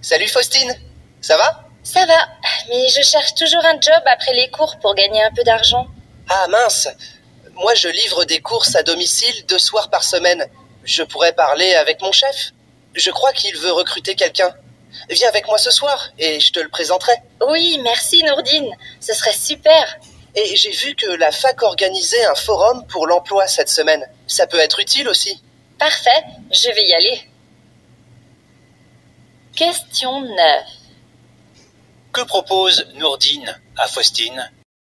Salut Faustine, ça va? Ça va, mais je cherche toujours un job après les cours pour gagner un peu d'argent. Ah mince, moi je livre des courses à domicile 2 soirs par semaine. Je pourrais parler avec mon chef. Je crois qu'il veut recruter quelqu'un. Viens avec moi ce soir et je te le présenterai. Oui, merci Nourdine, ce serait super. Et j'ai vu que la fac organisait un forum pour l'emploi cette semaine. Ça peut être utile aussi. Parfait, je vais y aller. Question 9. Que propose Nourdine à Faustine?